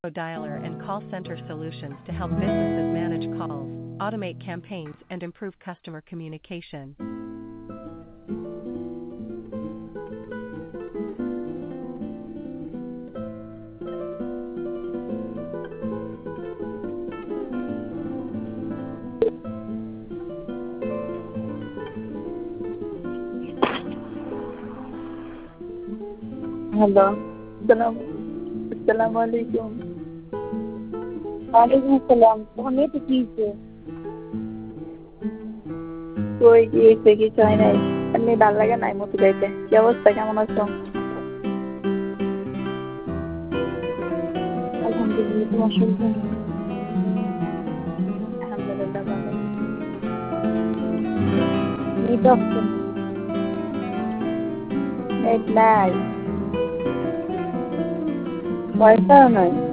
dialer and call center solutions to help businesses manage calls, automate campaigns, and improve customer communication. Hello अस्सलाम वालेकुम। वालेकुम अस्सलाम। हमें तो कीजिए कोई গিয়েছে কি চাই নাই এমনি ভাল লাগে নাই মতো যাইতে কি অবস্থা কেমন আছো আলহামদুলিল্লাহ তোমার শুনছেন আলহামদুলিল্লাহ ভালো এই তো আছেন নেট নাই পয়সা নাই